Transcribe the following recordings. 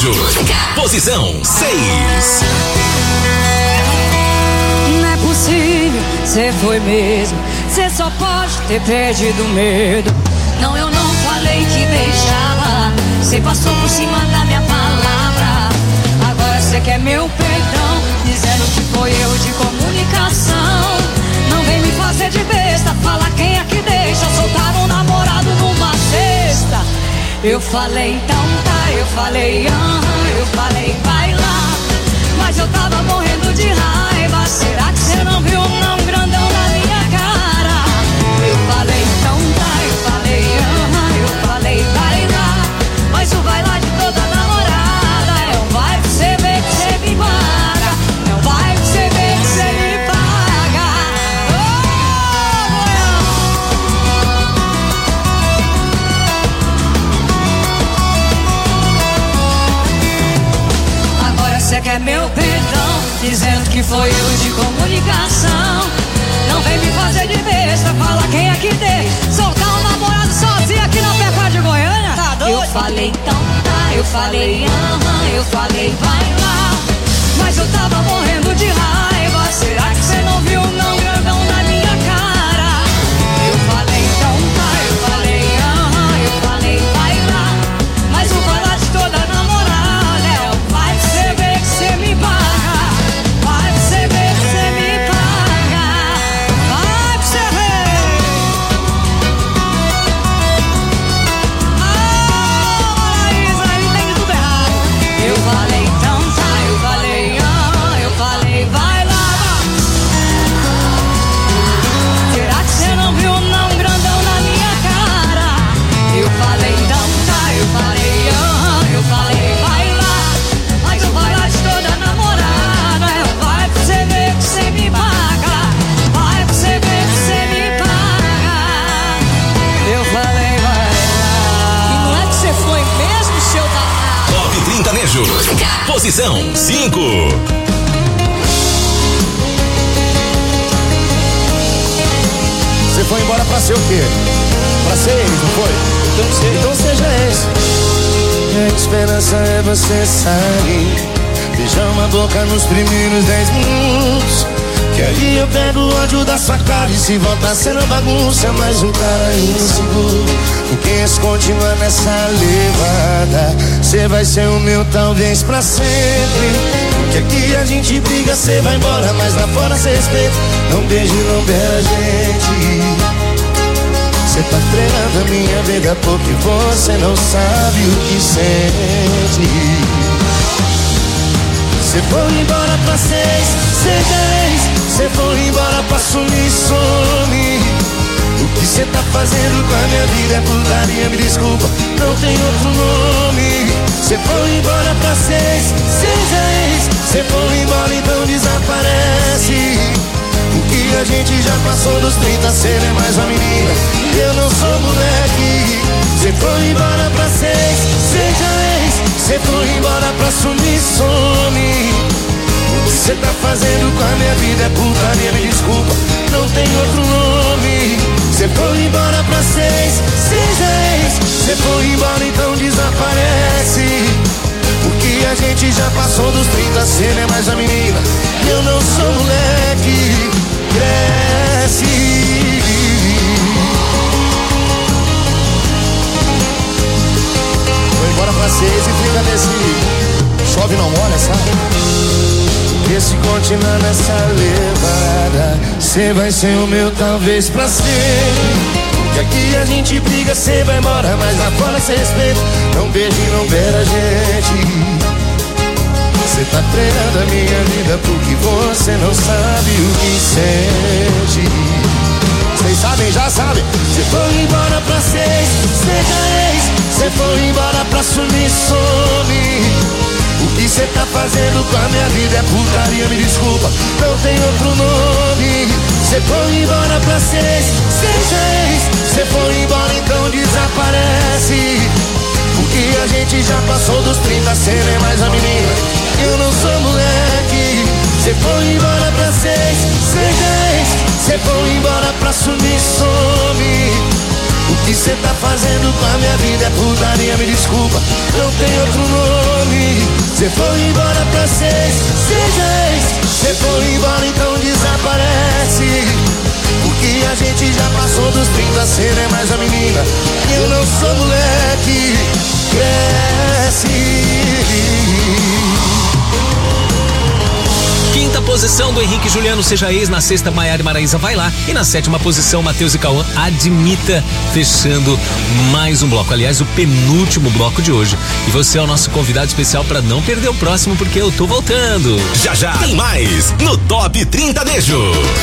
sertanejo. Posição 6. Não é possível, cê foi mesmo. Cê só pode ter perdido o medo. Não, eu não falei que deixava. Cê passou por cima da minha palavra. Agora cê quer meu perdão, dizendo que foi erro de comunicação. Não vem me fazer de besta, fala quem é que deixa soltar um namorado numa sexta. Eu falei então tá, eu falei eu falei vai lá. Mas eu tava morrendo de raiva. Será que cê não viu não grandão na minha cara? Eu falei então tá, eu falei eu falei vai lá. Mas o vai lá de toda namorada é um vai pra cê ver que cê me paga. É um vai pra cê ver que cê me paga. Agora cê quer meu perdão, dizendo que foi erro de comunicação. Não vem me fazer de besta, fala quem é que dê. Soltar um namorado sozinho aqui na Pecuária de Goiânia? Tá doido? Eu falei então tá, eu falei eu falei vai lá. Mas eu tava morrendo de raiva. Será que cê não viu não grandão na minha cara? Eu falei então tá, eu falei vai lá. Mas o vai lá de toda namorada é o vai pra cê ver que cê me paga. Vai pra cê ver que cê me paga. Vai pra cê ver. Maraísa, ele tem tudo errado. Eu falei então tá, eu falei vai lá. Será que cê não viu não grandão na minha cara? Eu falei então tá, eu falei vai lá. Mas eu vai lá de toda namorada é um vai pra cê ver que cê me paga. Vai pra cê ver que cê me paga. Eu falei vai lá. E não é que cê foi mesmo, seu danado? Top 30 Nejo. Posição 5. Você foi embora pra ser o quê? Pra ser ex, não foi? Então seja ex. E a esperança é você sair, beijar uma boca nos primeiros 10 minutos. Que aí eu pego o ódio da sua cara e se voltar sendo bagunça, mais um cara inseguro. Porque se continuar nessa levada, cê vai ser o meu talvez pra sempre. Porque aqui a gente briga, cê vai embora, mas lá fora cê respeita. Não beije, não beira a gente. Cê tá treinando a minha vida porque você não sabe o que sente. Cê foi embora pra seis, seja ex. Cê foi embora pra sumir, some. O que cê tá fazendo com a minha vida é putaria, me desculpa, não tem outro nome. Cê foi embora pra seis, seja ex. Cê foi embora, então desaparece. Porque a gente já passou dos 30, cê não é mais uma menina e eu não sou moleque. Cê foi embora pra seis, seja ex. Cê foi embora pra sumir, some. O que cê tá fazendo com a minha vida é putaria, me desculpa, não tem outro nome. Cê foi embora pra seis, seja ex. Cê foi embora, então desaparece. Porque a gente já passou dos 30, cê não é mais a menina e eu não sou moleque. Cresce. Foi embora pra seis e fica nesse chove não molha, sabe? Porque se continuar nessa levada, cê vai ser o meu talvez pra sempre. Que aqui a gente briga, cê vai embora, mas lá fora cê respeita. Não beije, não beira a gente. Cê tá treinando a minha vida porque você não sabe o que sente. Vocês sabem, já sabem. Cê foi embora pra seis, seja ex. Cê foi embora pra sumir, some. O que cê tá fazendo com a minha vida é putaria, me desculpa, não tem outro nome. Cê foi embora pra seis, seja ex. Cê foi embora, então desaparece. Porque a gente já passou dos 30, cê não é mais a menina, eu não sou moleque. Cê foi embora pra seis, seja ex. Cê foi embora pra sumir, some. O que cê tá fazendo com a minha vida é putaria, me desculpa, não tem outro nome. Cê foi embora pra seis, seja ex. Cê foi embora, então desaparece. Porque a gente já passou dos 30, cê não é mais a menina. Eu não sou moleque, cresce. Quinta posição do Henrique e Juliano, Seja Ex. Na sexta, Maiara e Maraísa, Vai Lá. E na sétima posição, Matheus e Cauã, Admita, fechando mais um bloco. Aliás, o penúltimo bloco de hoje. E você é o nosso convidado especial para não perder o próximo, porque eu tô voltando. Já já tem mais no Top 30 Nejo.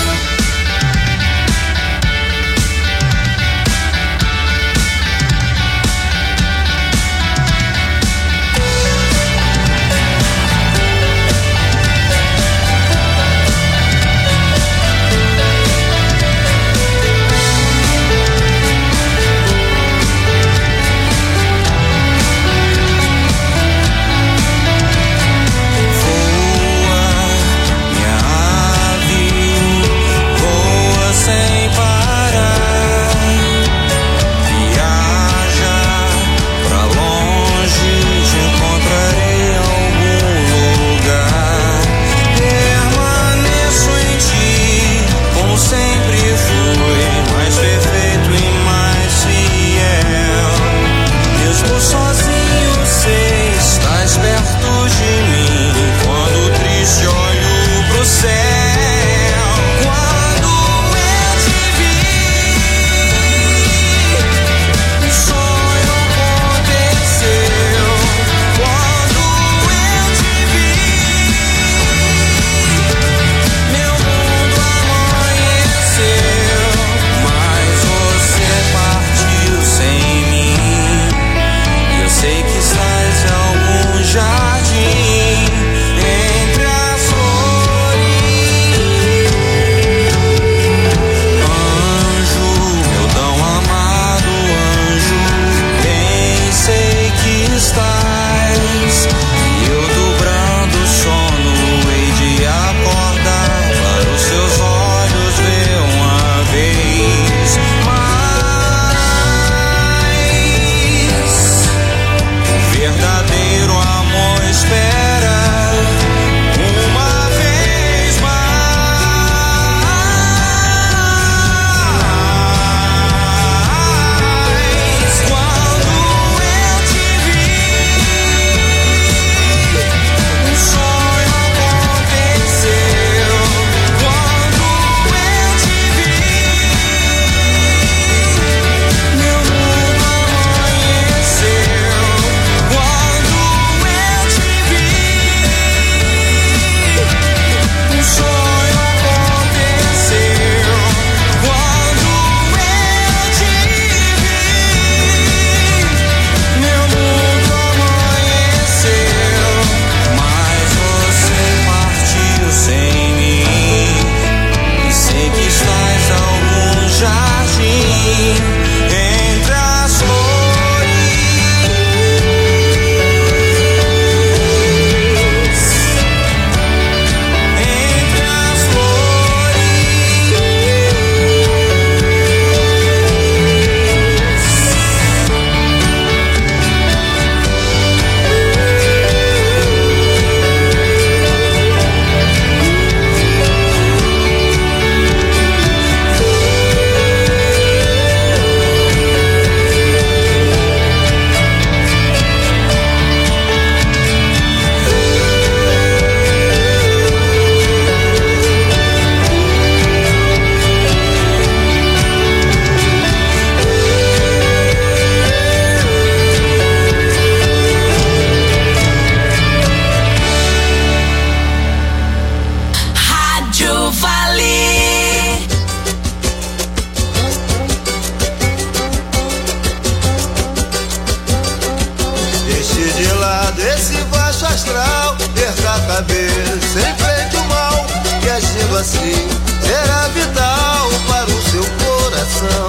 assim será vital para o seu coração.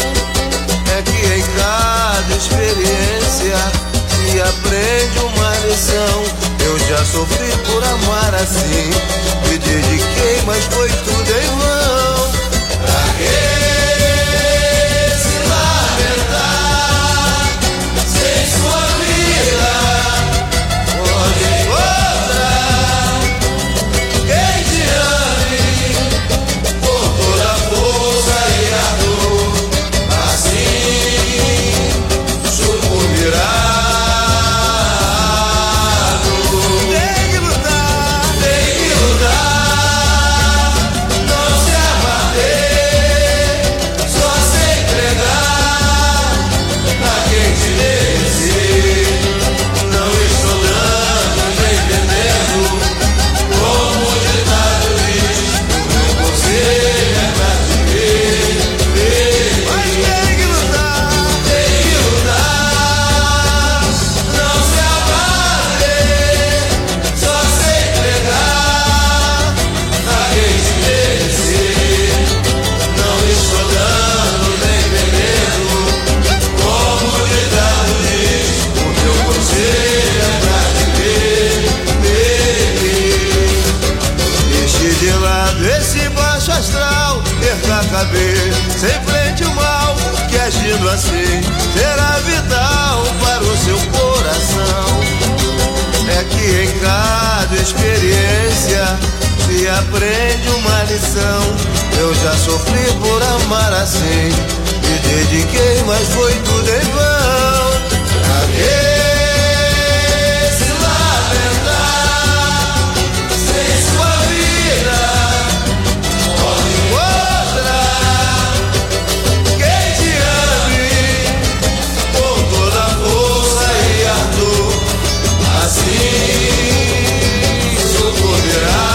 É que em cada experiência se aprende uma lição. Eu já sofri por amar assim, me dediquei, mas foi tudo em vão. Pra que se lamentar sem sua vida? Pode aprende uma lição. Eu já sofri por amar assim, me dediquei, mas foi tudo em vão. Pra quê se lamentar, sem sua vida pode encontrar quem te ame com toda a força e ardor, assim socorrerá.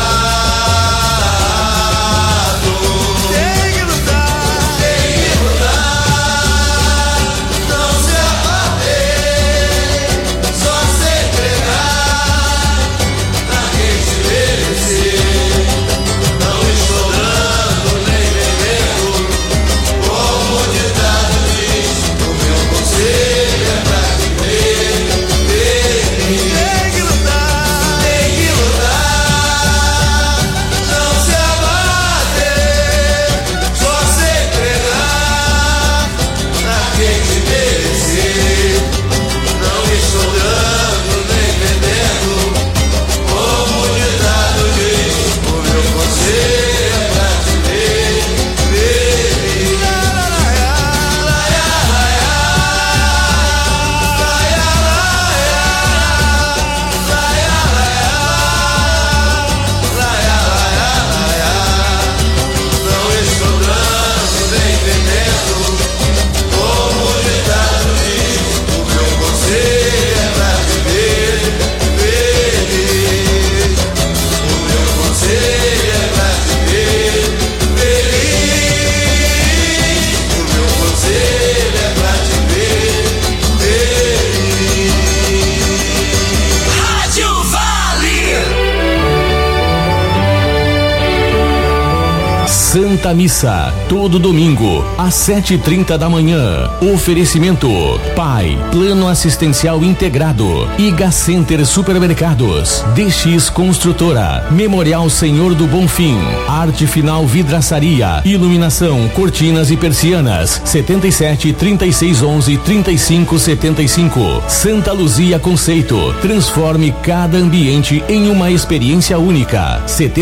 Santa Missa, todo domingo, às 7h30 da manhã. Oferecimento: PAI, Plano Assistencial Integrado, Iga Center Supermercados, DX Construtora, Memorial Senhor do Bonfim, Arte Final Vidraçaria, Iluminação, Cortinas e Persianas, 77 36 11 35 75. Santa Luzia Conceito, transforme cada ambiente em uma experiência única.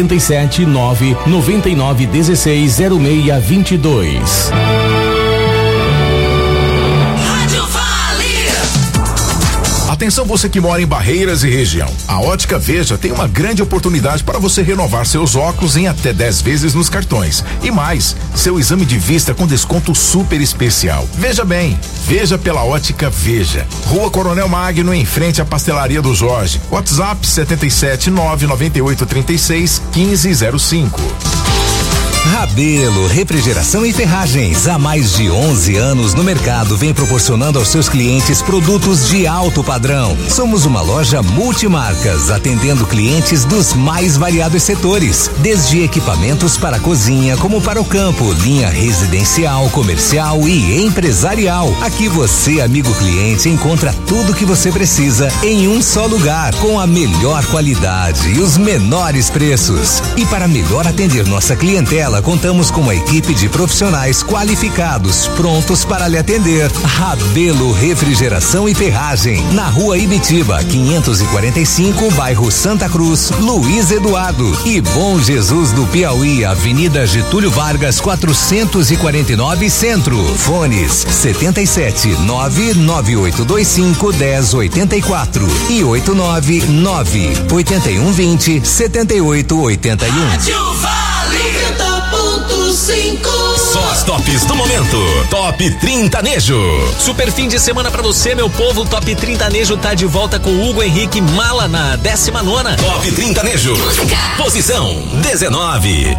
77 9 99 16 0622. Atenção você que mora em Barreiras e região. A Ótica Veja tem uma grande oportunidade para você renovar seus óculos em até 10 vezes nos cartões. E mais, seu exame de vista com desconto super especial. Veja bem, veja pela Ótica Veja. Rua Coronel Magno, em frente à Pastelaria do Jorge. WhatsApp 77 998 36 1505. Rabelo Refrigeração e Ferragens, há mais de 11 anos no mercado, vem proporcionando aos seus clientes produtos de alto padrão. Somos uma loja multimarcas, atendendo clientes dos mais variados setores, desde equipamentos para a cozinha como para o campo, linha residencial, comercial e empresarial. Aqui você, amigo cliente, encontra tudo que você precisa em um só lugar, com a melhor qualidade e os menores preços. E para melhor atender nossa clientela, contamos com uma equipe de profissionais qualificados, prontos para lhe atender. Rabelo Refrigeração e Ferragem, na Rua Ibitiba, 545, bairro Santa Cruz, Luiz Eduardo. E Bom Jesus do Piauí, Avenida Getúlio Vargas, 449 Centro. Fones 77 99825 1084 e 899 8120 7881. Rádio Vale 90.5. Só as tops do momento. Top 30 Nejo. Super fim de semana pra você, meu povo. O Top 30 Nejo tá de volta com Hugo Henrique Mala na 19ª. Top 30 Nejo. Posição 19.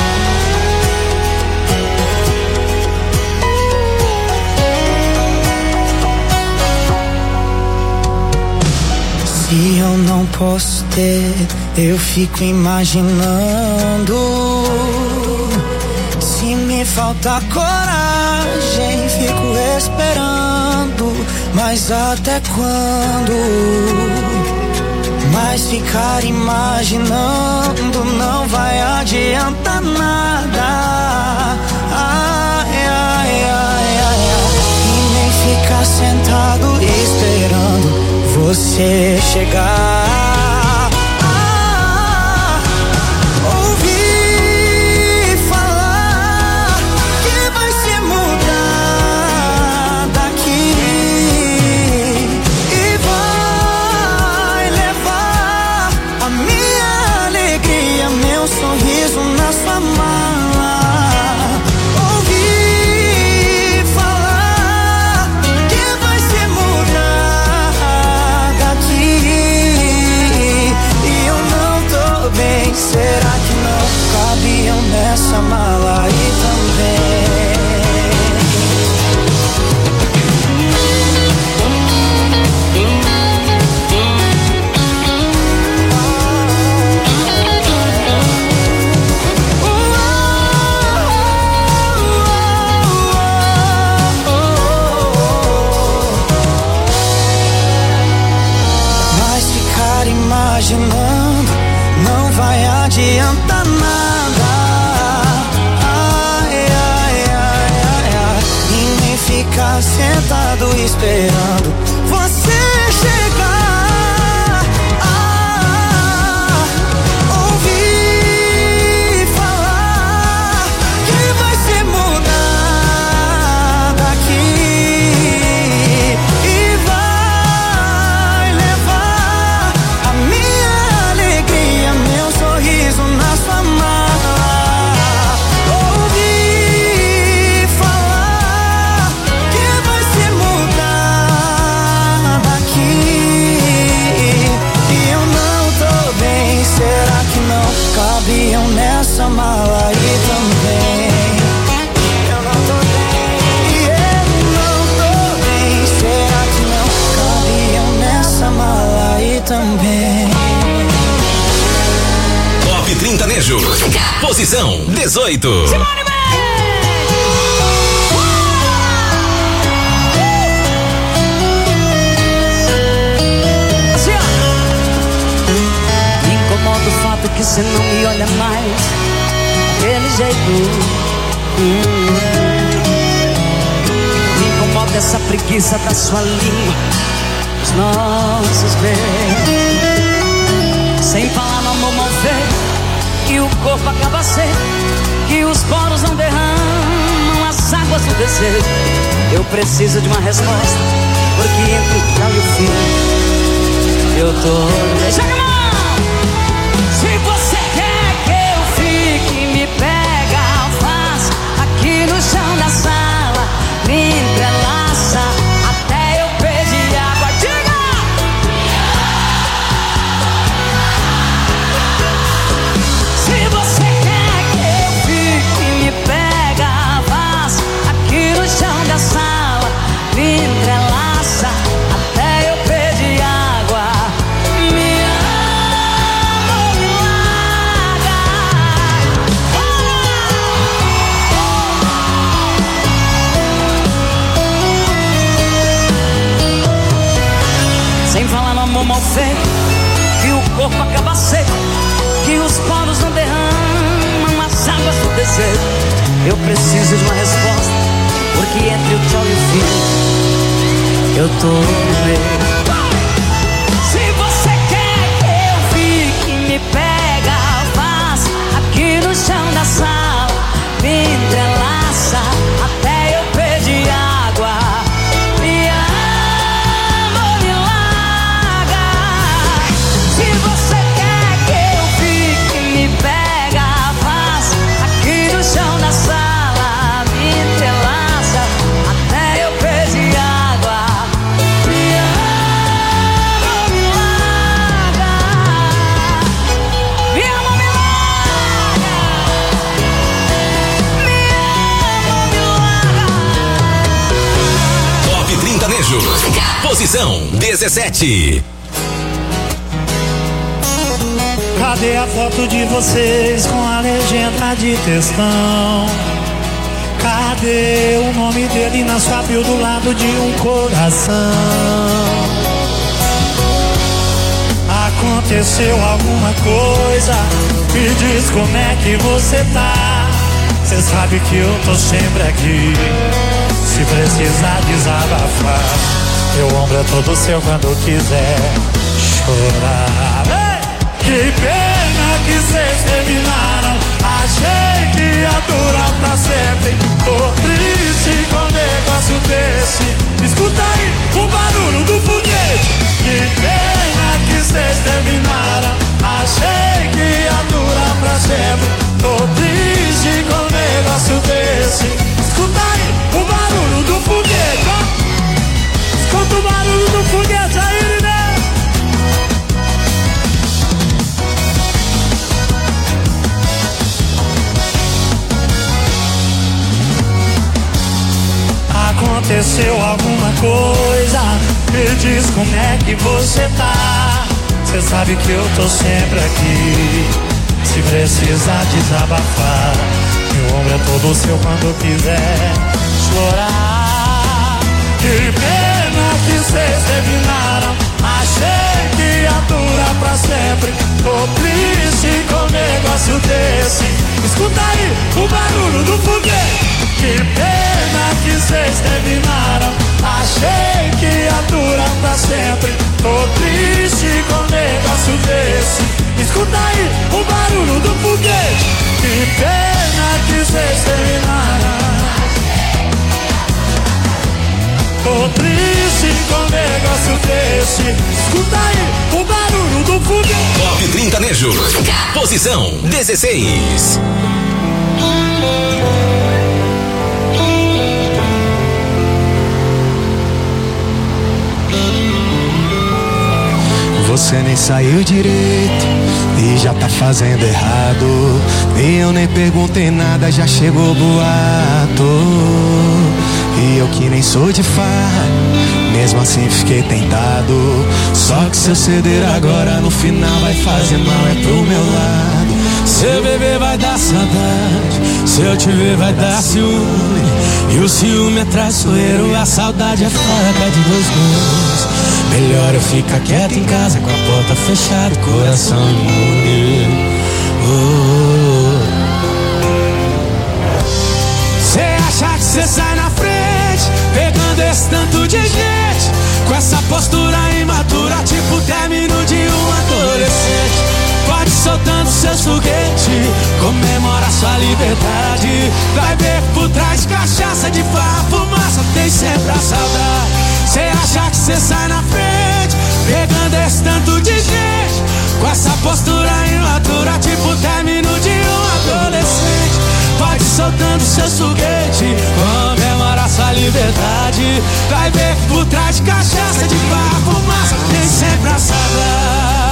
Se eu não posso ter, eu fico imaginando. Se me falta coragem, fico esperando. Mas até quando? Mas ficar imaginando não vai adiantar nada. Ai, ai, ai, ai, ai. E nem ficar sentado esperando você chegar. Ouvir adianta nada. Ai, ai, ai, ai, ai. E nem ficar sentado esperando você chegar. Ouvi falar que vai se mudar daqui e vai levar a minha alegria, meu sorriso na sua mala. Ouvi falar que vai se mudar daqui e eu não tô bem. Será que não cabiam nessa mala aí também? Eu não tô bem e eu não tô bem. Será que não cabiam nessa mala aí também? Top 30 Nejo. Posição 18. Me incomoda o fato que você não me olha mais daquele jeito. Me incomoda essa preguiça da sua língua, os nossos beijos. Sem falar no amor mal feito, que o corpo acaba seco, que os poros não derramam as águas do desejo. Eu preciso de uma resposta, porque entre o tchau e o fim eu tô... Joga a mão! Se você quer que eu fique, me pega, faz aqui no chão da sala, me entrelaça até eu pedir água. Diga! Se você quer que eu fique, me pega, faz aqui no chão da sala, me entrelaça até eu pedir água. Me ama ou me larga. Sem falar no amor mal feito, que o corpo acaba seco, que os poros não derramam as águas do desejo. Eu preciso de uma resposta, porque entre o tchau e o fim eu tô no meio. Se você quer que eu fique, me pega, faz aqui no chão da sala, me entrelaça até eu pedir água. Me ama ou me larga. Se você quer que eu fique, me pega, faz aqui no chão da sala, me entrelaça até eu pedir água. Me ama ou me larga. Me ama ou me larga. Me ama ou me larga. Top 30 Nejo. Posição 17. Cadê a foto de vocês com a legenda de textão? Cadê o nome dele na sua bio do lado de um coração? Aconteceu alguma coisa? Me diz como é que você tá. Cê sabe que eu tô sempre aqui, se precisar desabafar. Meu ombro é todo seu quando quiser chorar. Ei! Que pena que cês terminaram. Achei que ia durar pra sempre. Tô triste com um negócio desse. Escuta aí o barulho do foguete. Que pena que cês terminaram. Achei que ia durar pra sempre. Tô triste com um negócio desse. Escuta aí o barulho do foguete, ó. Escuta o barulho do foguete aí, né? Aconteceu alguma coisa? Me diz como é que você tá. Cê sabe que eu tô sempre aqui, se precisar desabafar. Meu ombro é todo seu quando quiser chorar. Que pena que cês terminaram. Achei que ia durar pra sempre. Tô triste com o negócio Sertanejo. Posição 16. Você nem saiu direito e já tá fazendo errado. E eu nem perguntei nada, já chegou boato. E eu que nem sou de farra, mesmo assim fiquei tentado. Só que se eu ceder agora, no final vai fazer mal, é pro meu lado. Se eu beber vai dar saudade, se eu te ver vai dar ciúme. E o ciúme é traiçoeiro, a saudade é faca de dois gumes. Melhor eu ficar quieto em casa, com a porta fechada, coração imune. Cê acha que cê sai na frente, pegando esse tanto de gente, com essa postura imatura, tipo término de um adolescente. Pode soltando seus foguetes, comemora sua liberdade. Vai ver por trás cachaça de farra, fumaça, tem sempre a saudade. Cê acha que cê sai na frente, pegando esse tanto de gente, com essa postura imatura, tipo término de um adolescente. Pode soltando seus foguetes, comemora sua liberdade. Vai ver por trás cachaça de farra, fumaça, tem sempre a saudade.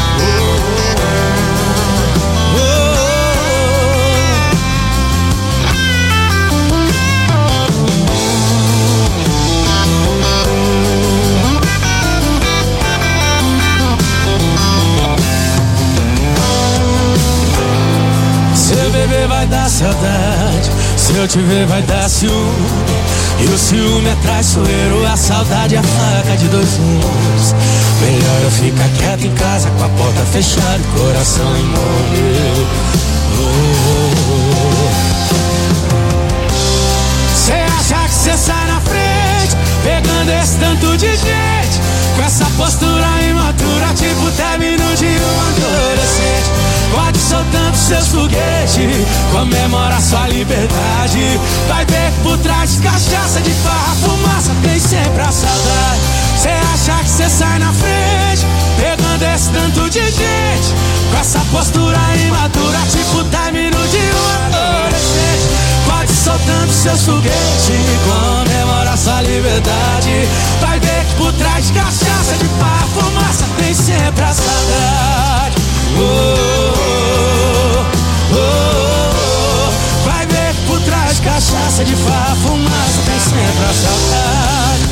Se eu beber vai dar saudade, se eu te ver vai dar ciúme. E o ciúme é traiçoeiro, a saudade é a faca de dois gumes. Melhor eu ficar quieto em casa, com a porta fechada, coração imune. Cê acha que cê sai na frente, pegando esse tanto de gente, com essa postura imatura, tipo término de um adolescente. Pode soltando seus foguetes, comemora sua liberdade. Vai ver por trás cachaça de farra, fumaça, tem sempre a saudade. Cê acha que cê sai na frente, pegando esse tanto de gente, com essa postura imatura, tipo término de um adolescente. Pode soltando seus foguetes, comemora sua liberdade. Vai ver que por trás cachaça de farra, fumaça, tem sempre a saudade. Vai ver que por trás cachaça de farra, fumaça, tem sempre a saudade.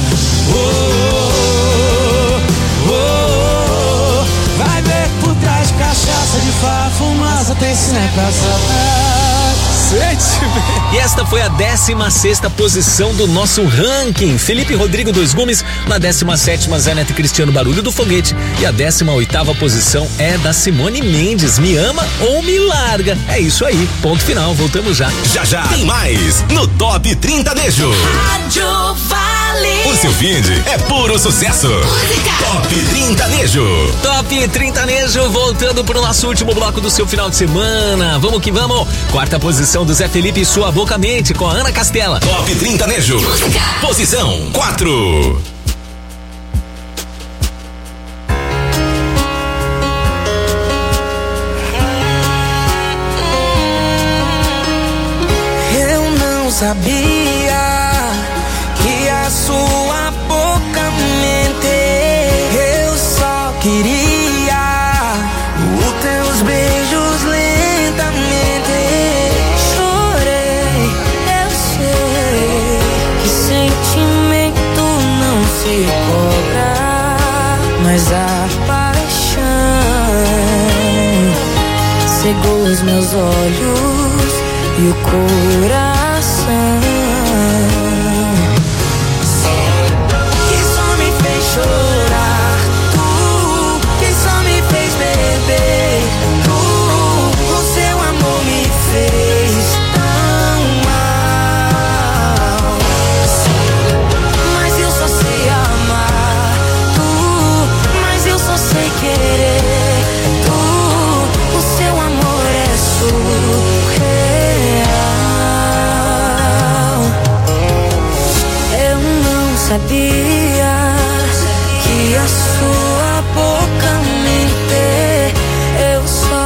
Vai ver que por trás cachaça de farra, fumaça, tem sempre a saudade. E esta foi a 16ª posição do nosso ranking. Felipe Rodrigo Dois Gumes. Na 17ª, Zé Neto e Cristiano Barulho do Foguete. E a 18ª posição é da Simone Mendes. Me ama ou me larga. É isso aí. Ponto final. Voltamos já. Já tem mais no Top 30 Nejo. Rádio Vale. O seu feed é puro sucesso. Música. Top 30 Nejo. Top 30 Nejo, voltando pro nosso último bloco do seu final de semana. Vamos que vamos. 4ª posição do Zé Felipe, Sua Boca Mente, com a Ana Castela. Top 30 Nejo. Música. Posição 4. Eu não sabia que a sua boca mente. Eu só queria os teus beijos lentamente. Chorei, eu sei que sentimento não se cobra, mas a paixão cegou os meus olhos e o coração, que só me fez chorar, tu, que só me fez beber, tu, o seu amor me fez tão mal. Mas eu só sei amar, tu, mas eu só sei querer, tu, o seu amor é surreal. Sabia que a sua boca mente. Eu só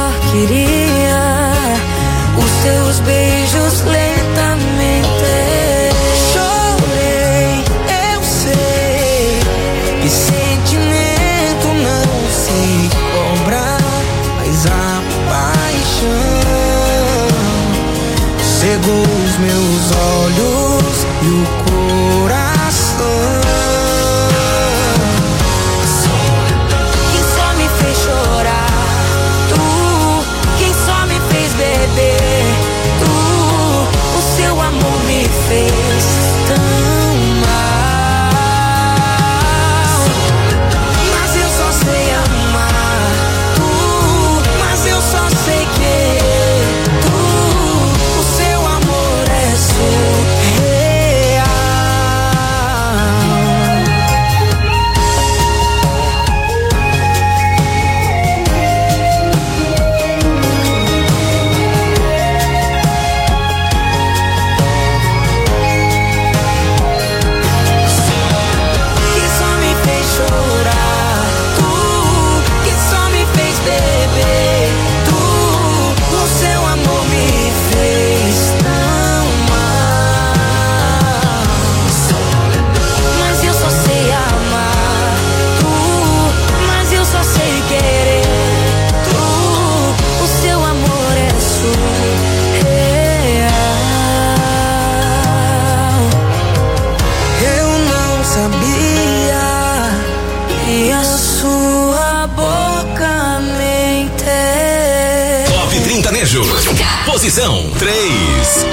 e a sua boca mente. Top 30 Nejo. Posição 3.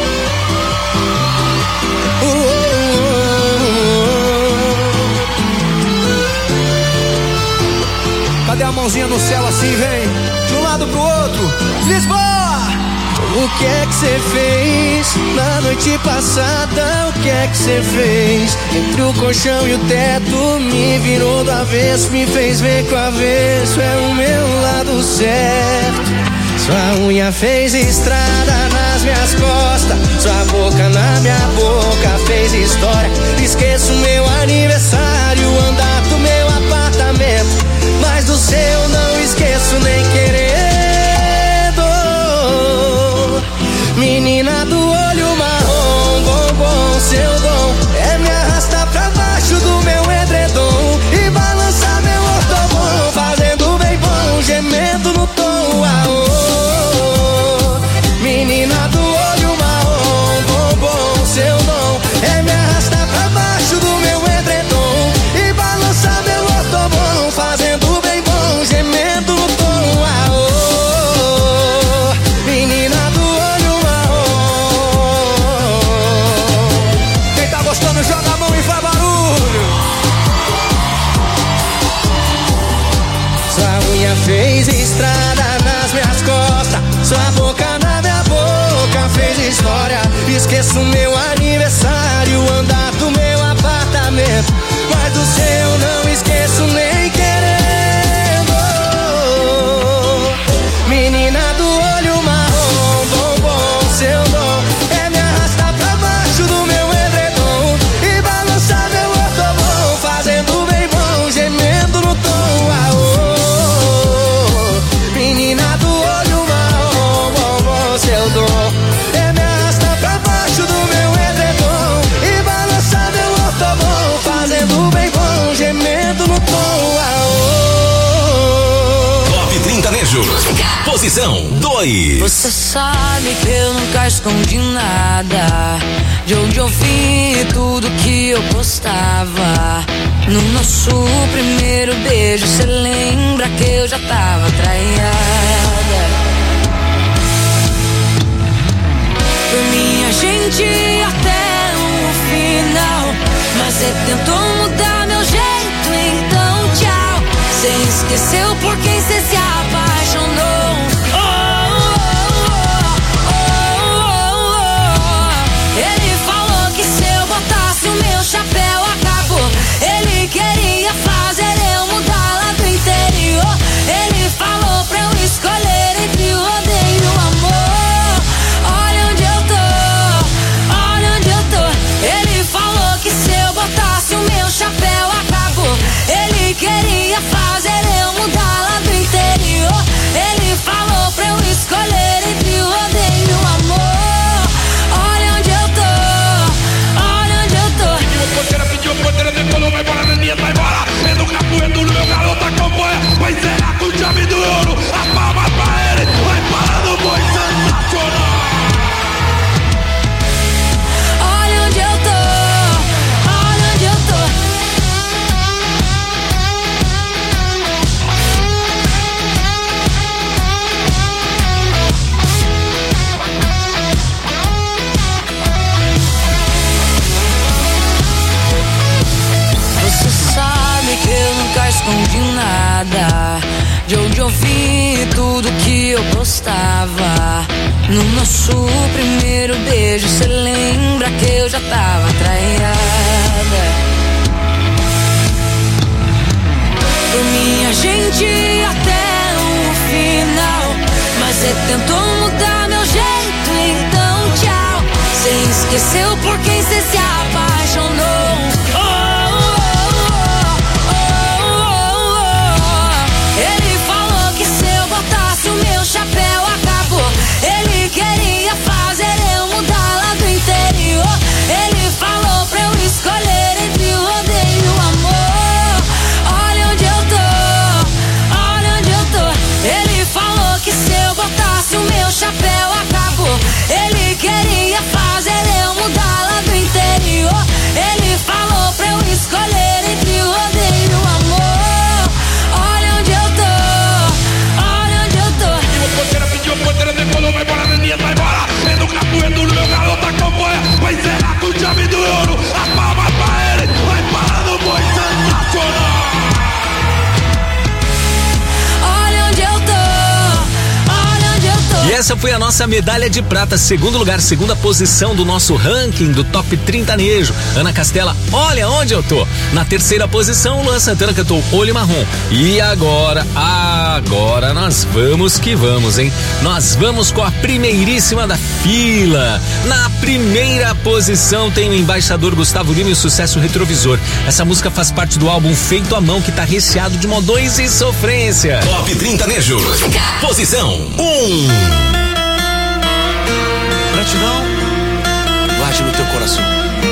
Cadê a mãozinha no céu assim, vem? De um lado pro outro. Lisboa! O que é que você fez na noite passada? O que é que você fez? Entre o colchão e o teto, me virou do avesso, me fez ver que o avesso é o meu lado certo. Sua unha fez estrada nas minhas costas, sua boca na minha boca fez história. Esqueço meu aniversário, andar do meu apartamento, mas do seu não esqueço nem querendo. Menina do olho marrom, bombom, seu dom é me arrastar pra baixo do meu edredom e balançar meu ortobom, fazendo bem bom, gemendo no tom. Menina do olho marrom, bombom, seu dom é me arrastar pra baixo do meu edredom e balançar meu ortobom, fazendo bem bom, gemendo no tom. Menina do olho marrom, quem tá gostando joga a mão e faz barulho. Sua unha fez estrada nas minhas costas, sua boca na minha boca fez história. Esqueço meu aniversário, andar do meu apartamento, mas do seu não esqueço nem querendo. Menina do olho marrom, bombom, seu dom é me arrastar pra baixo do meu edredom e balançar meu ortobom, fazendo bem bom, gemendo no tom. Menina do olho marrom, bombom, seu dom é me arrastar pra baixo do meu edredom e balançar meu ortobom, fazendo bem bom, gemendo no tom. Top 30 Nejo. Posição 2. Você sabe que eu nunca escondi nada, de onde eu vi tudo que eu postava. No nosso primeiro beijo, cê lembra que eu já tava traiada? Por mim a gente ia até o final, mas cê tentou mudar meu jeito, então tchau. Cê esqueceu por quem cê se apaixonou. Ele falou que se eu botasse o meu chapéu acabou. Ele queria fazer eu mudar lá do interior. Ele falou pra eu escolher entre o rodeio e o amor. Olha onde eu tô, olha onde eu tô. Ele falou que se eu botasse o meu chapéu acabou. Ele queria fazer eu mudar lá do interior. Ele falou pra eu escolher entre o rodeio e o amor. Olha onde eu tô, olha onde eu tô. Pediu porteira, decolou, vai embora, Neninha, vai embora. É do capoeiro, no meu garoto acompanha. Vai zerar com chave do ouro. A palma pra ele, vai parar no boi sensacional. Olha onde eu tô, olha onde eu tô. Você sabe que eu nunca escondi nada, de onde eu vi tudo que eu postava. No nosso primeiro beijo, cê lembra que eu já tava traiada? Por mim a gente ia até o final, mas cê tentou mudar meu jeito, então tchau. Cê esqueceu por quem cê se apaixonou. Ele falou que se eu botasse o meu chapéu acabou. Ele queria fazer eu mudar lá do interior. Ele falou pra eu escolher entre o rodeio e o amor. Olha onde eu tô, olha onde eu tô. Ele falou que se eu botasse o meu chapéu acabou. Ele queria fazer eu mudar lá do interior. essa foi a nossa medalha de prata, segundo lugar, segunda posição do nosso ranking do Top 30 Nejo. Ana Castela, olha onde eu tô. Na terceira posição, o Luan Santana cantou Olho Marrom. E agora nós vamos que vamos, hein? Nós vamos com a primeiríssima da fila. Na primeira posição tem o embaixador Gustavo Lima e o sucesso Retrovisor. Essa música faz parte do álbum Feito à Mão, que tá recheado de modões e sofrência. Top 30 Nejo. Posição 1. Gratidão, guarde no teu coração.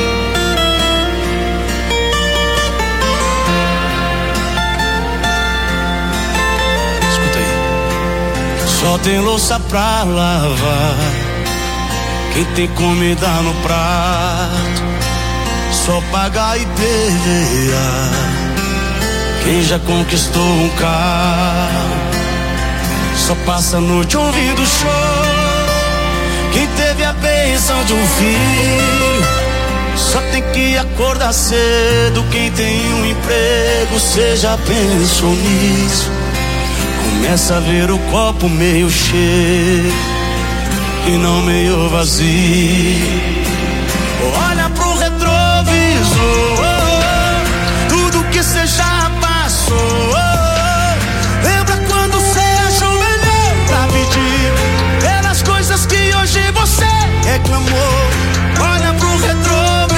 Escuta aí. Só tem louça pra lavar, quem tem comida no prato, só pagar e perder. Quem já conquistou um carro, só passa a noite ouvindo show. Quem teve a bênção de um filho, só tem que acordar cedo. Quem tem um emprego, cê já pensou nisso? Começa a ver o copo meio cheio e não meio vazio. Olha pro retrovisor, tudo que cê já passou. Lembra quando cê ajoelhou pra pedir pelas coisas que hoje você reclamou? Olha pro retrovisor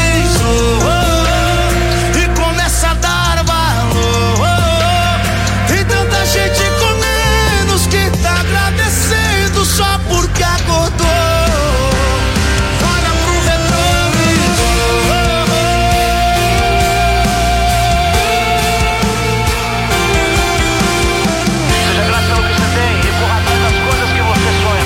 e começa a dar valor. Tem tanta gente com menos que tá agradecendo só porque acordou. Olha pro retrovisor. Seja grato pelo que você tem e corra atrás das coisas que você sonha,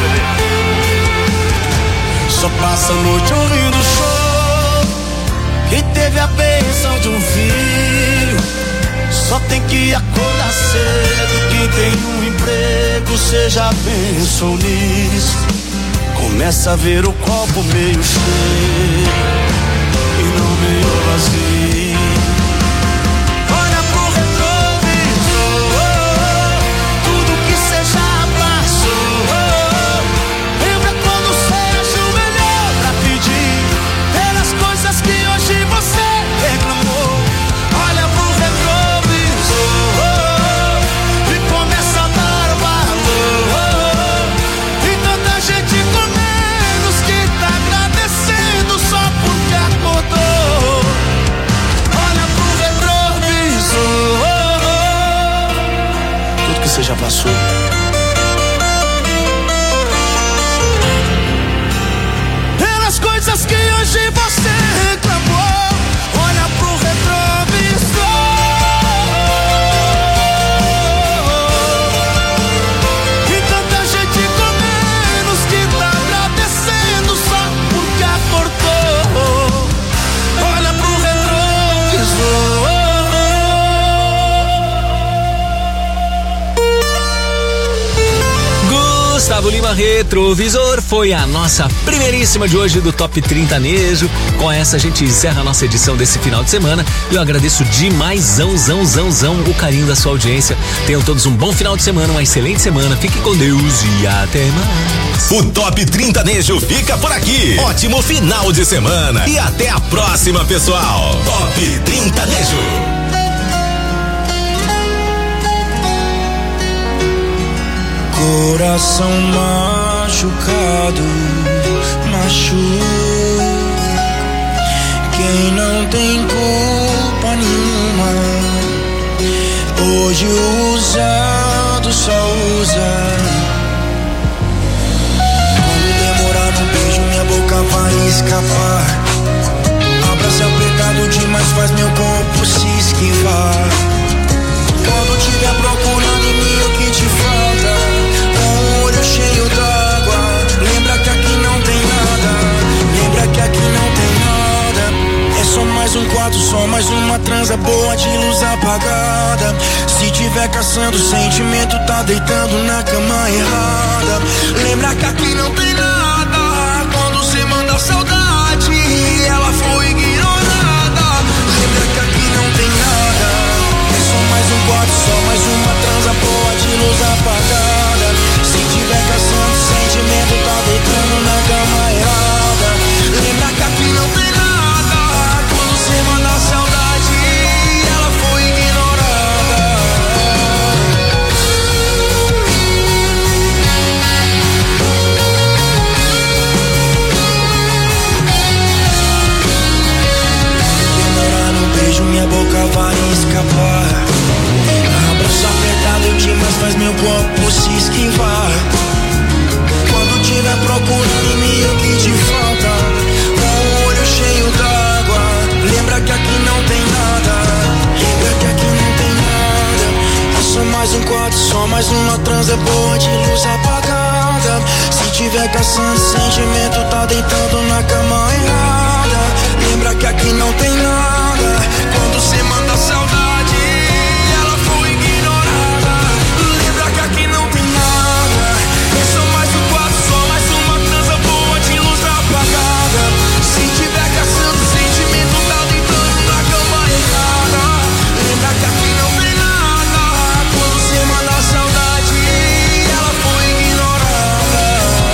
bebê. Só passa a noite ouvindo show. Quem teve a bênção de um filho, só tem que acordar cedo. Quem tem um emprego, cê já pensou nisso? Começa a ver o copo meio cheio e não meio vazio. Olha pro retrovisor, tudo que cê já passou. Lembra quando cê ajoelhou pra pedir pelas coisas que hoje você reclamou? Olha pro retrovisor e começa a dar valor. Tem tanta gente com menos que tá agradecendo só porque acordou. Olha pro retrovisor, tudo que você já passou. Pelas coisas que hoje você reclamou. Olha pro retrovisor. E tanta gente com menos que tá agradecendo só porque acordou. Olha pro retrovisor. Gustavo Lima, Retrovisor, foi a nossa primeiríssima de hoje do Top 30 Nejo. Com essa a gente encerra a nossa edição desse final de semana. Eu agradeço demais o carinho da sua audiência. Tenham todos um bom final de semana, uma excelente semana. Fiquem com Deus e até mais. O Top 30 Nejo fica por aqui. Ótimo final de semana e até a próxima, pessoal. Top 30 Nejo. Coração machucado, machuca. Quem não tem culpa nenhuma, hoje o usado só usa. Quando demorar no beijo, minha boca vai escapar. Abraço apertado demais faz meu corpo se esquivar. Quando tiver procurando em mim o que te falta, com o olho cheio d'água, lembra que aqui não tem nada. Lembra que aqui não tem nada. É só mais um quarto, só mais uma transa boa de luz apagada. Se tiver caçando sentimento, tá deitando na cama errada. Lembra que aqui não tem nada. Quando você manda saudade, ela foi ignorada. Lembra que aqui não tem nada. Mais um quarto, só mais uma transa boa de luz apagada. Se tiver caçando sentimento, que vá. Quando tiver procurando em mim o que te falta, com o olho cheio d'água, lembra que aqui não tem nada. Lembra que aqui não tem nada. É só mais um quarto, só mais uma transa boa de luz apagada. Se tiver caçando sentimento, tá deitando na cama errada. Lembra que aqui não tem nada. Quando cê manda saudade, ela foi ignorada. Lembra que aqui não tem nada. É só mais um quarto, só mais uma transa boa de luz apagada. Se tiver caçando sentimento, tá deitando na cama errada. Lembra que aqui não tem nada. Quando cê manda saudade, ela foi ignorada.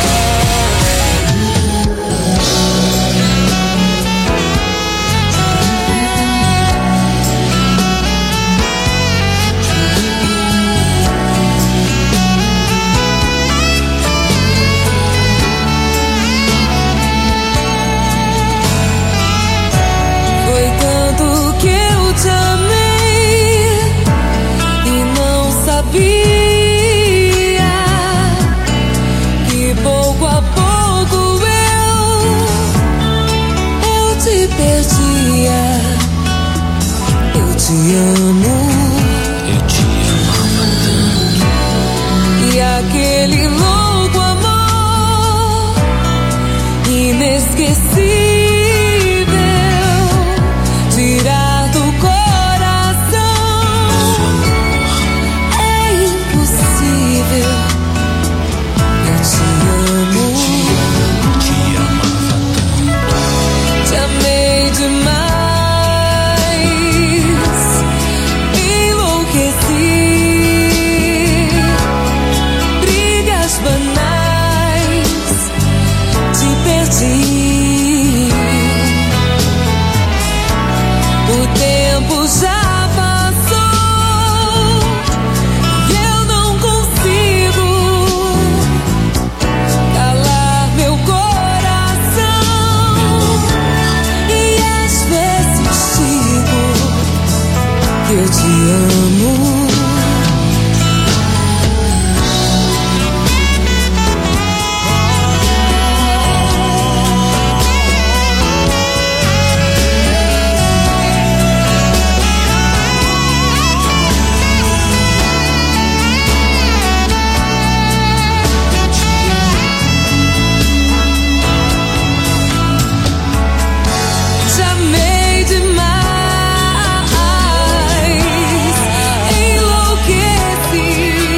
Foi tanto que eu te amei e não sabia que pouco a pouco eu te perdia. Eu te amo, eu te amava tanto. E aquele louco amor inesquecível tirar do coração é impossível. Eu te amo, te amava tanto. Te amei demais, enlouqueci. Brigas banais, te perdi. O tempo já passou e eu não consigo calar meu coração. E às vezes digo que eu te amo. Te amei demais, enlouqueci.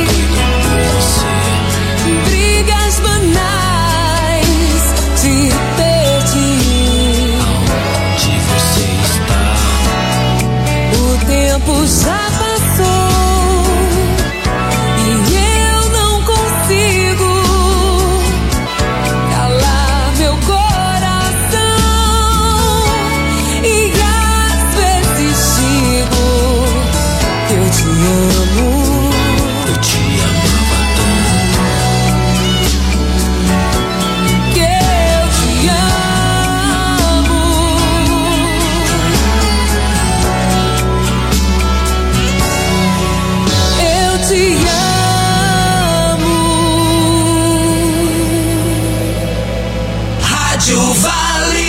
Brigas banais, te perdi. Onde você está? O tempo já passou e eu não consigo calar meu coração. E às vezes digo que eu te amo. Eu te amava tanto. Que eu te amo. Eu te amo. Rádio Vale.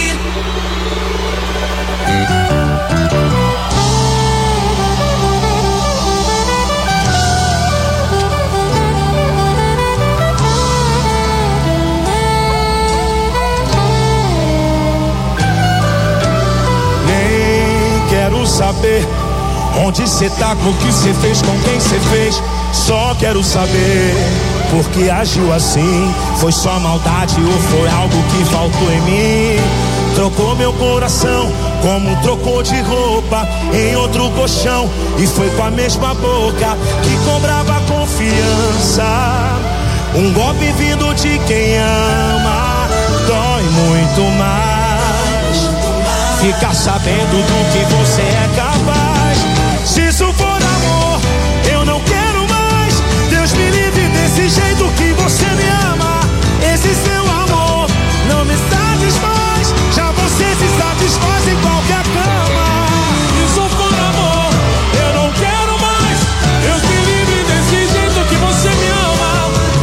Nem quero saber onde cê tá, com o que cê fez, com quem cê fez. Só quero saber por que agiu assim. Foi só maldade ou foi algo que faltou em mim? Trocou meu coração como trocou de roupa em outro colchão, e foi com a mesma boca que cobrava confiança. Um golpe vindo de quem ama dói muito mais. Ficar sabendo do que você é capaz. Se isso for amor, eu não quero mais. Deus me livre desse jeito que você me ama. Esse seu amor não me satisfaz. Já você se satisfaz em qualquer cama. Se isso for amor, eu não quero mais. Deus me livre desse jeito que você me ama.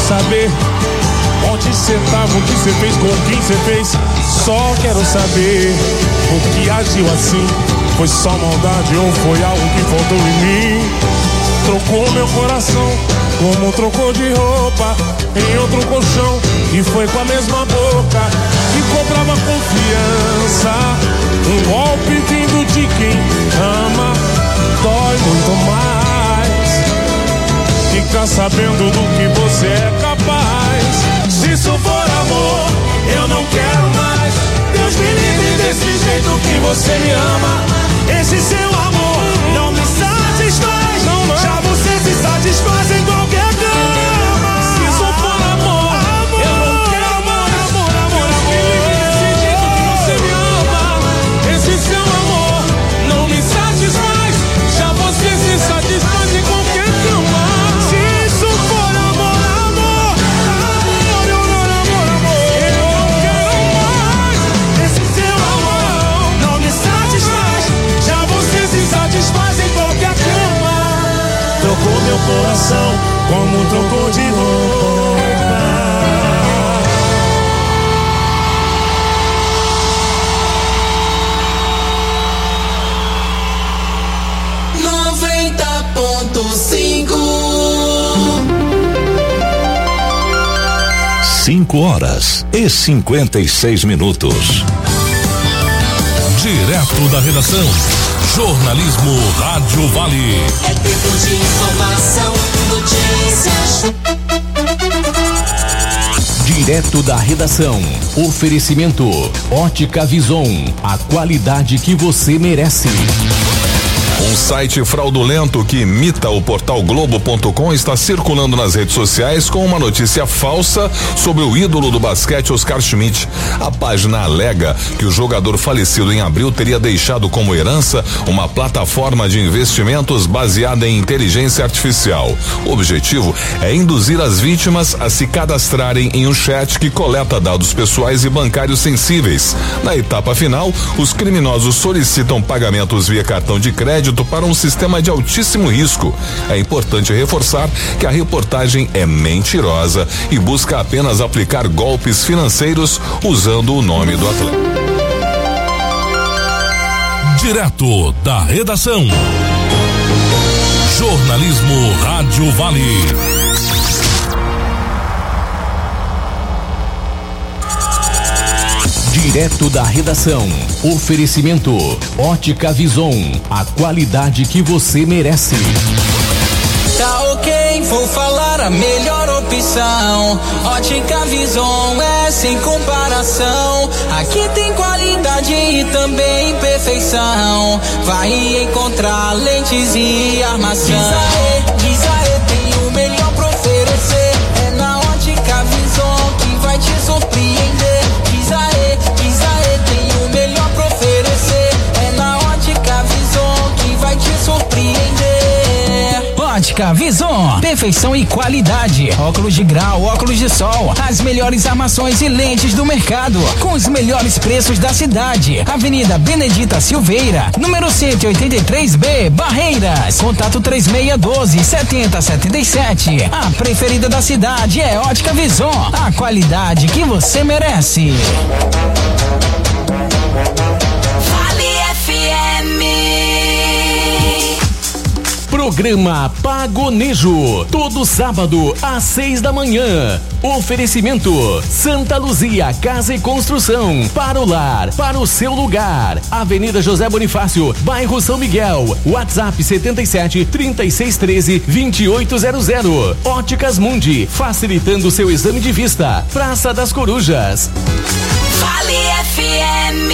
saber onde cê tava, o que cê fez, com quem cê fez. Só quero saber o que agiu assim. Foi só maldade ou foi algo que faltou em mim? Trocou meu coração como trocou de roupa em outro colchão, e foi com a mesma boca que cobrava confiança. Um golpe vindo de quem ama dói muito mais. Ficar sabendo do que você é capaz. Se isso for amor, eu não quero mais. Deus me livre desse jeito que você me ama. Esse seu amor não me satisfaz. Já você se satisfaz em qualquer cama. Se isso for amor, eu não quero mais. Deus me livre desse jeito que você me ama. Esse seu amor não me satisfaz. Já você se satisfaz em qualquer cama. Se isso for amor, amor, amor, eu não quero mais. Esse seu amor não me satisfaz. Já você se satisfaz em qualquer cama. Trocou meu coração como trocou de roupa. 5:56. Direto da redação. Jornalismo Rádio Vale. É tempo de informação, notícias. Direto da redação. Oferecimento Ótica Vison, a qualidade que você merece. Um site fraudulento que imita o portal Globo.com está circulando nas redes sociais com uma notícia falsa sobre o ídolo do basquete Oscar Schmidt. A página alega que o jogador falecido em abril teria deixado como herança uma plataforma de investimentos baseada em inteligência artificial. O objetivo é induzir as vítimas a se cadastrarem em um chat que coleta dados pessoais e bancários sensíveis. Na etapa final, os criminosos solicitam pagamentos via cartão de crédito para um sistema de altíssimo risco. É importante reforçar que a reportagem é mentirosa e busca apenas aplicar golpes financeiros usando o nome do atleta. Direto da redação. Jornalismo Rádio Vale. Direto da redação. Oferecimento Ótica Vison, a qualidade que você merece. Tá ok, vou falar a melhor opção. Ótica Vison é sem comparação. Aqui tem qualidade e também perfeição. Vai encontrar lentes e armação. Diz aê, tem o melhor pra oferecer. É na Ótica Vison que vai te surpreender. Diz aê, tem o melhor pra oferecer. É na Ótica Vison que vai te surpreender. Ótica Vison, perfeição e qualidade. Óculos de grau, óculos de sol, as melhores armações e lentes do mercado, com os melhores preços da cidade. Avenida Benedita Silveira, número 183B, Barreiras. Contato 3612-7077. A preferida da cidade é Ótica Vison, a qualidade que você merece. Vale FM. Programa Pagonejo, todo sábado às 6 da manhã. Oferecimento Santa Luzia Casa e Construção, para o lar, para o seu lugar. Avenida José Bonifácio, bairro São Miguel. WhatsApp 77-3613-2800. Óticas Mundi, facilitando seu exame de vista. Praça das Corujas. Vale FM.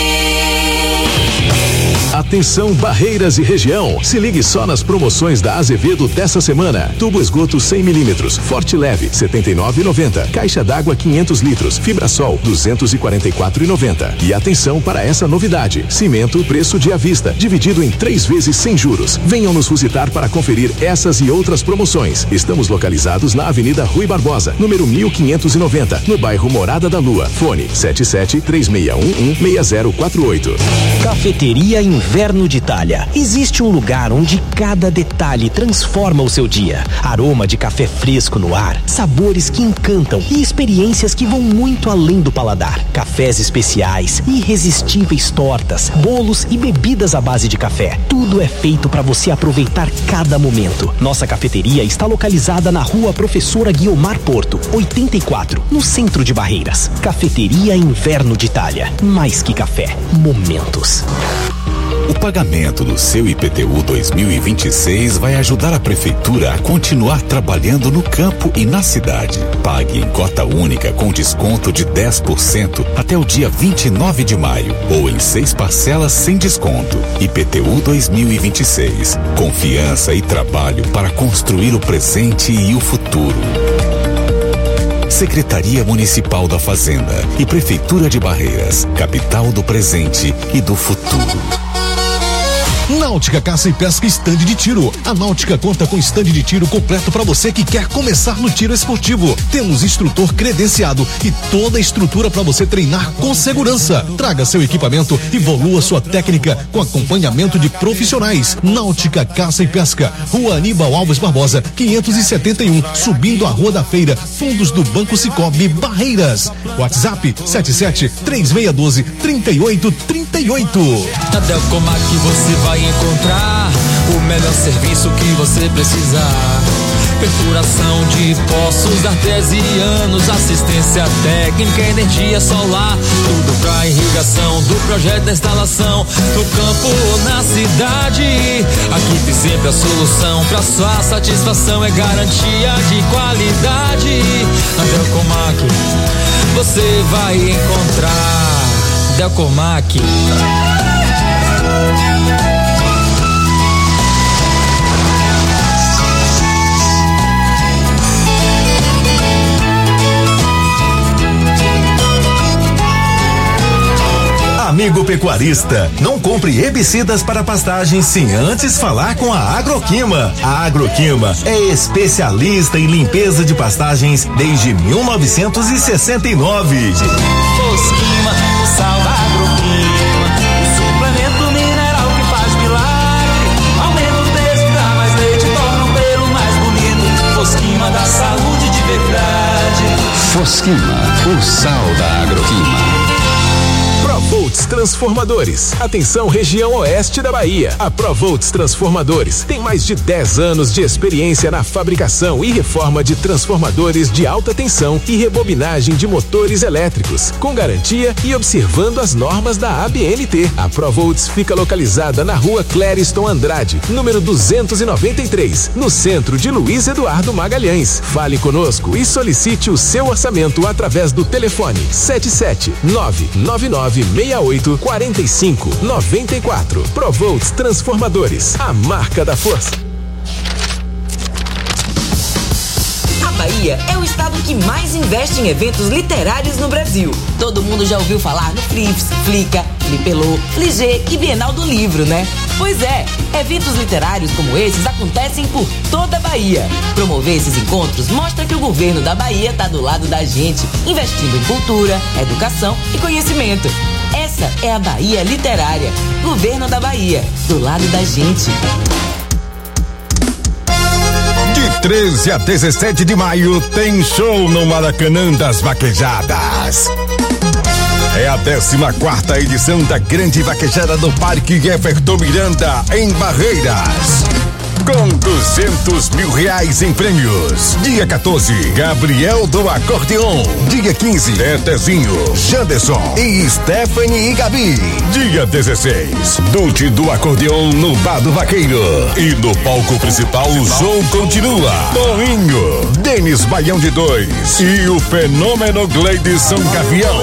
Atenção Barreiras e região, se ligue só nas promoções da Azevedo dessa semana. Tubo esgoto 100 milímetros, Forte Leve, R$ 79,90. Caixa d'água 500 litros, Fibrasol, R$ 244,90. E atenção para essa novidade, cimento preço de à vista, dividido em 3 vezes sem juros. Venham nos visitar para conferir essas e outras promoções. Estamos localizados na Avenida Rui Barbosa, número 1590, no bairro Morada da Lua. Fone 77-3611-6048. Cafeteria Inverno Inverno de Itália. Existe um lugar onde cada detalhe transforma o seu dia. Aroma de café fresco no ar, sabores que encantam e experiências que vão muito além do paladar. Cafés especiais, irresistíveis tortas, bolos e bebidas à base de café. Tudo é feito para você aproveitar cada momento. Nossa cafeteria está localizada na Rua Professora Guiomar Porto, 84, no centro de Barreiras. Cafeteria Inverno de Itália. Mais que café, momentos. O pagamento do seu IPTU 2026 vai ajudar a Prefeitura a continuar trabalhando no campo e na cidade. Pague em cota única com desconto de 10% até o dia 29 de maio ou em 6 parcelas sem desconto. IPTU 2026. Confiança e trabalho para construir o presente e o futuro. Secretaria Municipal da Fazenda e Prefeitura de Barreiras, capital do presente e do futuro. Náutica Caça e Pesca Estande de Tiro. A Náutica conta com estande de tiro completo para você que quer começar no tiro esportivo. Temos instrutor credenciado e toda a estrutura para você treinar com segurança. Traga seu equipamento e evolua sua técnica com acompanhamento de profissionais. Náutica Caça e Pesca, Rua Aníbal Alves Barbosa, 571, subindo a Rua da Feira, fundos do Banco Cicobi, Barreiras. WhatsApp 77-3612-3838. Na Delcomac você vai encontrar o melhor serviço que você precisar. Perfuração de poços artesianos, assistência técnica, energia solar, tudo pra irrigação, do projeto da instalação, no campo ou na cidade. Aqui tem sempre a solução, pra sua satisfação é garantia de qualidade. Na Delcomac você vai encontrar. Delcomac. Amigo pecuarista, não compre herbicidas para pastagem sem antes falar com a Agroquima. A Agroquima é especialista em limpeza de pastagens desde 1969. Fosquima, o sal da Agroquima, o suplemento mineral que faz milagre. Aumenta o peso, dá mais leite, torna o pelo mais bonito. Fosquima dá saúde de verdade. Fosquima, o sal da Agroquima. Provolts Transformadores. Atenção, região oeste da Bahia. A Provolts Transformadores tem mais de 10 anos de experiência na fabricação e reforma de transformadores de alta tensão e rebobinagem de motores elétricos, com garantia e observando as normas da ABNT. A Provolts fica localizada na Rua Clériston Andrade, número 293, no centro de Luiz Eduardo Magalhães. Fale conosco e solicite o seu orçamento através do telefone 77999684594. Provolts Transformadores, a marca da força. A Bahia é o estado que mais investe em eventos literários no Brasil. Todo mundo já ouviu falar no Flips, Flica, Flipelô, Fligê e Bienal do Livro, né? Pois é, eventos literários como esses acontecem por toda a Bahia. Promover esses encontros mostra que o governo da Bahia está do lado da gente, investindo em cultura, educação e conhecimento. Essa é a Bahia Literária. Governo da Bahia, do lado da gente. De 13 a 17 de maio tem show no Maracanã das Vaquejadas. É a 14ª edição da Grande Vaquejada do Parque Everton Miranda, em Barreiras. Com R$200 mil em prêmios. Dia 14, Gabriel do Acordeon. Dia 15, Tetezinho, Janderson e Stephanie e Gabi. Dia 16, Dute do Acordeon no Bar do Vaqueiro. E no palco principal o show continua. Toninho, Denis Baião de 2 e o fenômeno Gleidson Gavião.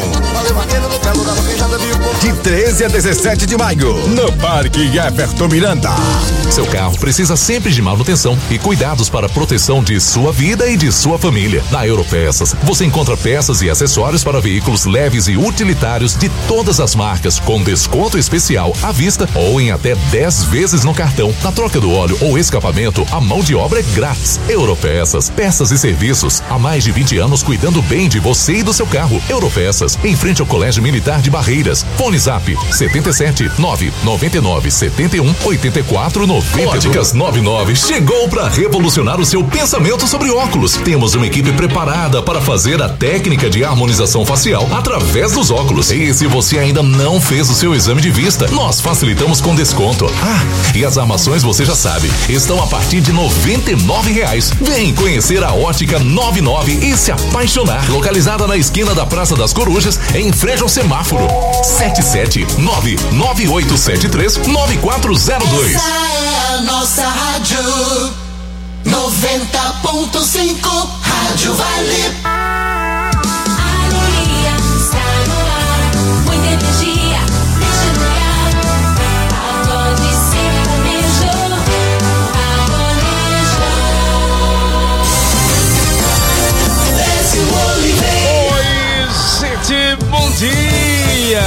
De 13 a 17 de maio, no Parque Everton Miranda. Seu carro precisa sempre de manutenção e cuidados para a proteção de sua vida e de sua família. Na Europeças, você encontra peças e acessórios para veículos leves e utilitários de todas as marcas, com desconto especial à vista ou em até 10 vezes no cartão. Na troca do óleo ou escapamento, a mão de obra é grátis. Europeças, peças e serviços. Há mais de 20 anos cuidando bem de você e do seu carro. Europeças, em frente ao Colégio Militar de Barreiras. Fone Fone Zap 77 999 71 84 90. Óticas 99 chegou para revolucionar o seu pensamento sobre óculos. Temos uma equipe preparada para fazer a técnica de harmonização facial através dos óculos. E se você ainda não fez o seu exame de vista, nós facilitamos com desconto. E as armações você já sabe, estão a partir de R$99. Vem conhecer a Ótica 99 e se apaixonar. Localizada na esquina da Praça das Corujas, em frente ao semáforo. 77998739402. Essa é a nossa rádio 90.5, Rádio Vale. Alegria está no ar, muita energia, deixa no ar. Pagode sertanejo, pagonejo. Desce o Oliveira. Oi, gente, bom dia.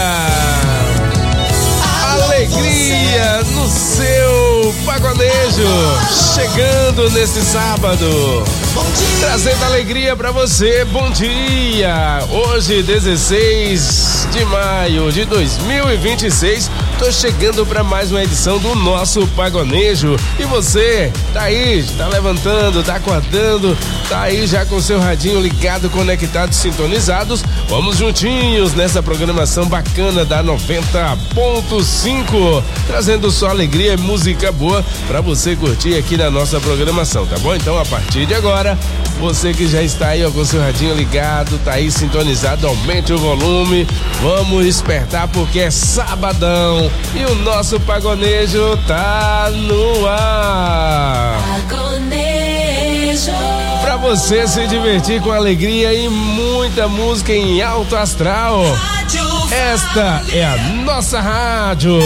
Alegria no seu pagonejo, chegando nesse sábado, trazendo alegria pra você. Bom dia! Hoje, 16 de maio de 2026, tô chegando pra mais uma edição do nosso pagonejo. E você, tá aí, tá levantando, tá acordando, tá aí já com seu radinho ligado, conectado, sintonizados. Vamos juntinhos nessa programação bacana da 90.5, trazendo só alegria e música boa pra você curtir aqui na nossa programação, tá bom? Então, a partir de agora, você que já está aí ó, com seu radinho ligado, tá aí sintonizado, aumente o volume, vamos despertar porque é sabadão e o nosso pagonejo tá no ar. Pagonejo. Pra você se divertir com alegria e muita música em alto astral. Esta é a nossa rádio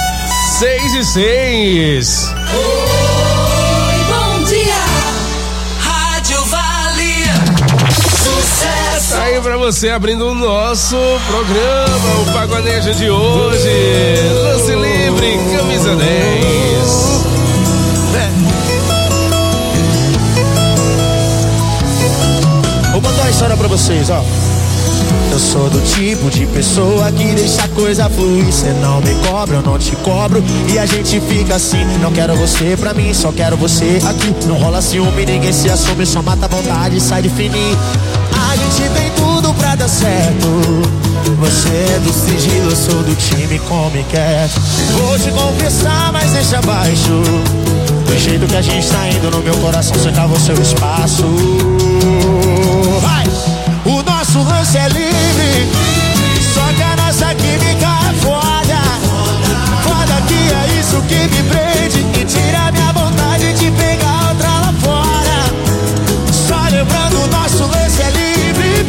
6:06. Oi, bom dia. Rádio Vale. Sucesso. Tá aí pra você abrindo o nosso programa, o pagonejo de hoje. Lance livre, camisa 10. Vou mandar uma história pra vocês, ó. Eu sou do tipo de pessoa que deixa a coisa fluir. Cê não me cobra, eu não te cobro. E a gente fica assim, não quero você pra mim, só quero você aqui. Não rola ciúme, ninguém se assume, só mata a vontade e sai de fininho. A gente tem tudo pra dar certo. Você é do sigilo, eu sou do time come quieto. Vou te confessar, mas deixa abaixo. Do jeito que a gente tá indo no meu coração, você cava o seu espaço.